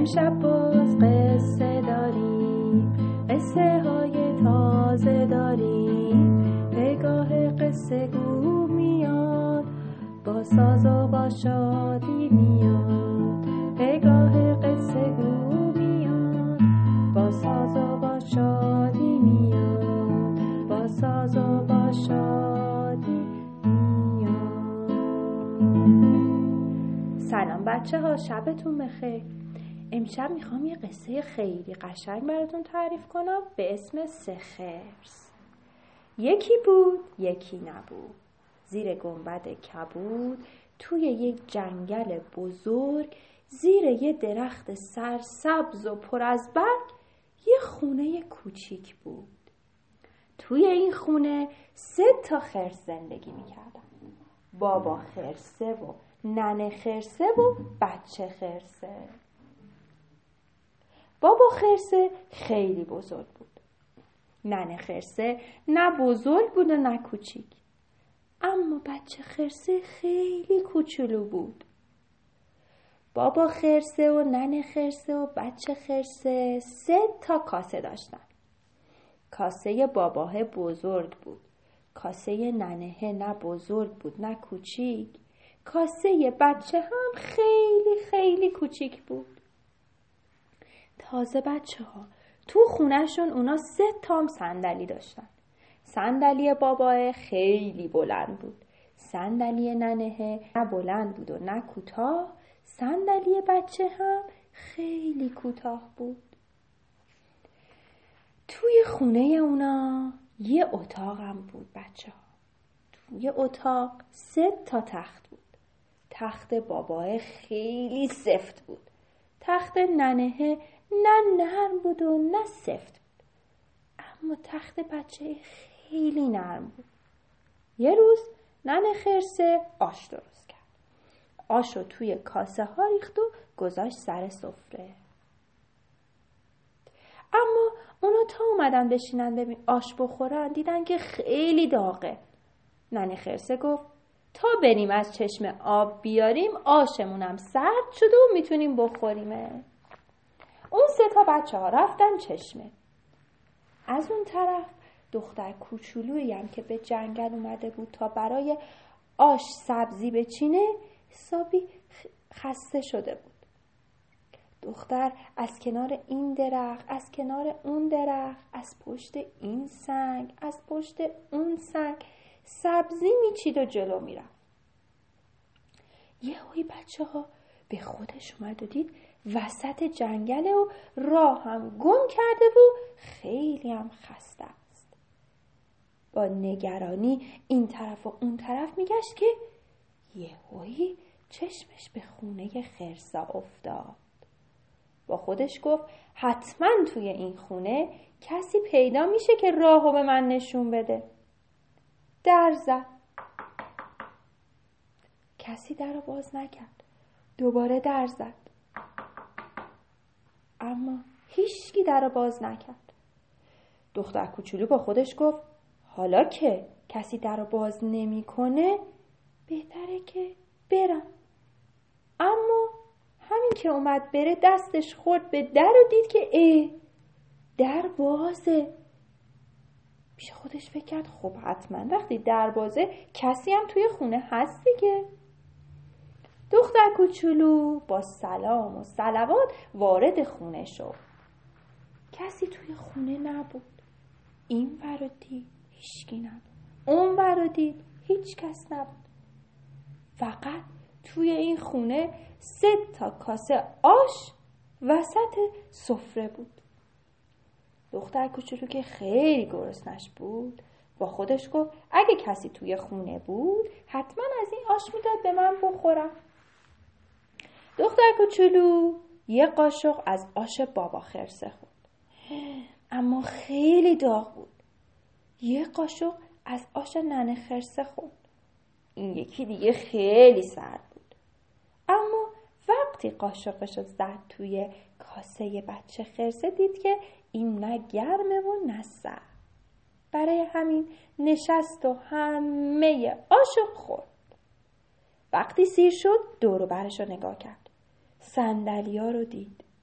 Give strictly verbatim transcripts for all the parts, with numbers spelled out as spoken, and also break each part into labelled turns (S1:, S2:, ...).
S1: امشب باز قصه داریم، قصه های تازه داریم. پگاه قصه گو میاد، با ساز و با شادی میاد. پگاه قصه گو میاد، با ساز و با شادی میاد. با ساز و با شادی میاد. سلام بچه ها، شبتون بخیر. امشب میخوام یه قصه خیلی قشنگ براتون تعریف کنم به اسم سه خرس. یکی بود یکی نبود، زیر گنبد کبود، توی یک جنگل بزرگ، زیر یه درخت سرسبز و پر از برگ، یه خونه کوچیک بود. توی این خونه سه تا خرس زندگی میکردن: بابا خرسه و ننه خرسه و بچه خرسه. بابا خرسه خیلی بزرگ بود. ننه خرسه نه بزرگ بود و نه کوچیک. اما بچه خرسه خیلی کوچولو بود. بابا خرسه و ننه خرسه و بچه خرسه سه تا کاسه داشتن. کاسه باباه بزرگ بود. کاسه ننه نه بزرگ بود نه کوچیک. کاسه بچه هم خیلی خیلی کوچیک بود. تازه بچه ها تو خونهشون اونا سه تام صندلی داشتن. صندلی باباه خیلی بلند بود. صندلی ننه نه بلند بود و نه کوتاه. صندلی بچه هم خیلی کوتاه بود. توی خونه اونا یه اتاق هم بود بچه ها. توی اتاق سه تا تخت بود. تخت باباه خیلی سفت بود. تخت ننه نه نرم بود و نه سفت بود. اما تخت بچه خیلی نرم بود. یه روز ننه خرسه آش درست کرد. آش رو توی کاسه ها ریخت و گذاشت سر سفره. اما اونا تا اومدن بشینن ببین آش بخورن دیدن که خیلی داغه. ننه خرسه گفت تا بریم از چشمه آب بیاریم آشمونم سرد شده و میتونیم بخوریمه. اون سه تا بچه ها رفتن چشمه. از اون طرف دختر کوچولویی هم که به جنگل اومده بود تا برای آش سبزی بچینه حسابی خسته شده بود. دختر از کنار این درخت، از کنار اون درخت، از پشت این سنگ، از پشت اون سنگ سبزی میچید و جلو میرفت. یهویی بچه ها به خودش اومد و دید وسط جنگله و راه هم گم کرده و خیلی هم خسته است. با نگرانی این طرف و اون طرف میگشت که یهویی چشمش به خونه خرسا افتاد. با خودش گفت حتما توی این خونه کسی پیدا میشه که راهو به من نشون بده. در زد. کسی درو باز نکرد. دوباره در زد. اما هیچکی درو باز نکرد. دختر کوچولو با خودش گفت حالا که کسی درو باز نمیکنه بهتره که برم. اما همین که اومد بره دستش خورد به در و دید که اه در بازه. پیش خودش فکر کرد خب حتما وقتی در بازه کسی هم توی خونه هست دیگه. دختر کوچولو با سلام و صلوات وارد خونه شد. کسی توی خونه نبود. این ور رو دید هیچکی نبود. اون ور رو دید هیچ کس نبود. فقط توی این خونه سه تا کاسه آش وسط سفره بود. دختر کوچولو که خیلی گرسنش بود با خودش گفت اگه کسی توی خونه بود حتما از این آش میداد به من بخورم. دختر کوچولو یه قاشق از آش بابا خرسه خورد، اما خیلی داغ بود. یه قاشق از آش ننه خرسه خورد، این یکی دیگه خیلی سرد بود. اما وقتی قاشقش رو زد توی کاسه بچه خرسه دید که این نه گرمه و نه سرد. برای همین نشست و همه آشو خورد. وقتی سیر شد دور و برش رو نگاه کرد. صندلی‌ها رو دید.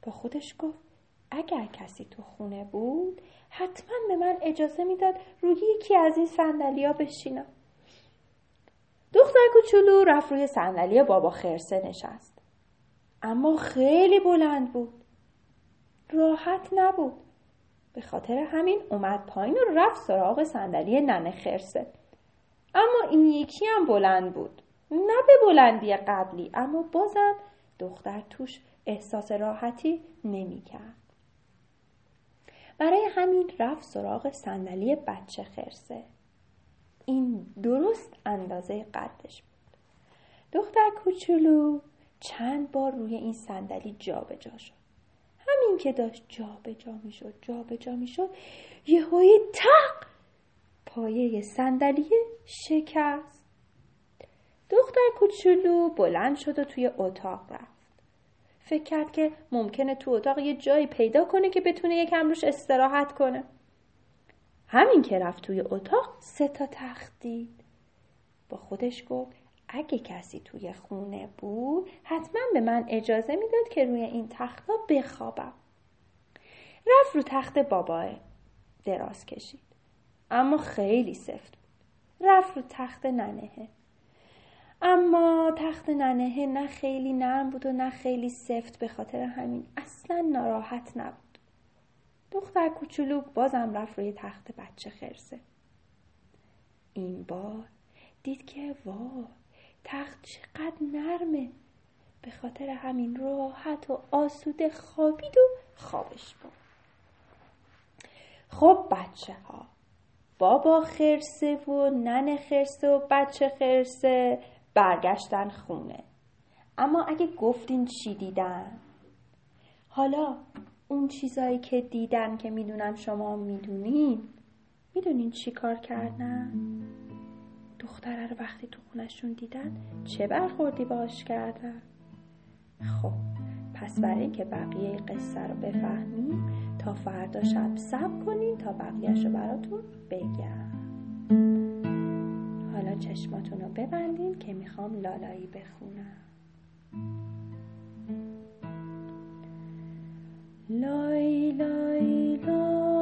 S1: با خودش گفت اگر کسی تو خونه بود حتما به من اجازه میداد روی یکی از این صندلی‌ها بشینم. دختر کوچولو رفت روی صندلی بابا خرسه نشست. اما خیلی بلند بود. راحت نبود. به خاطر همین اومد پایین و رفت سراغ صندلی ننه خرسه. اما این یکی هم بلند بود. نه به بلندی قبلی، اما بازم دختر توش احساس راحتی نمی کرد. برای همین رفت سراغ صندلی بچه خرسه. این درست اندازه قدش بود. دختر کوچولو چند بار روی این صندلی جابجا شد. همین که داشت جابجا میشد جابجا میشد یهویی تق پایه صندلی شکست. دختر کوچولو بلند شد و توی اتاق رفت. فکر کرد که ممکنه تو اتاق یه جایی پیدا کنه که بتونه یکم روش استراحت کنه. همین که رفت توی اتاق سه تا تخت دید. با خودش گفت اگه کسی توی خونه بود حتما به من اجازه میداد که روی این تختا بخوابم. رفت رو تخت بابا دراز کشید. اما خیلی سفت بود. رفت رو تخت ننه. اما تخت ننه نه خیلی نرم بود و نه خیلی سفت، به خاطر همین اصلا ناراحت نبود. دختر کوچولو بازم رفت روی تخت بچه خرسه. این بار دید که وای تخت چقدر نرمه. به خاطر همین راحت و آسوده خوابید و خوابش برد. خب بچه ها، بابا خرسه و ننه خرسه و بچه خرسه برگشتن خونه. اما اگه گفتین چی دیدن؟ حالا اون چیزایی که دیدن که میدونم شما میدونین، میدونین چی کار کردن؟ دختره رو وقتی تو خونشون دیدن چه برخوردی باش کردن؟ خب پس برای که بقیه قصه رو بفهمیم تا فردا شب صبر کنین تا بقیه‌شو براتون بگم. حالا چشماتون رو ببندین که میخوام لالایی بخونم. لای لای لای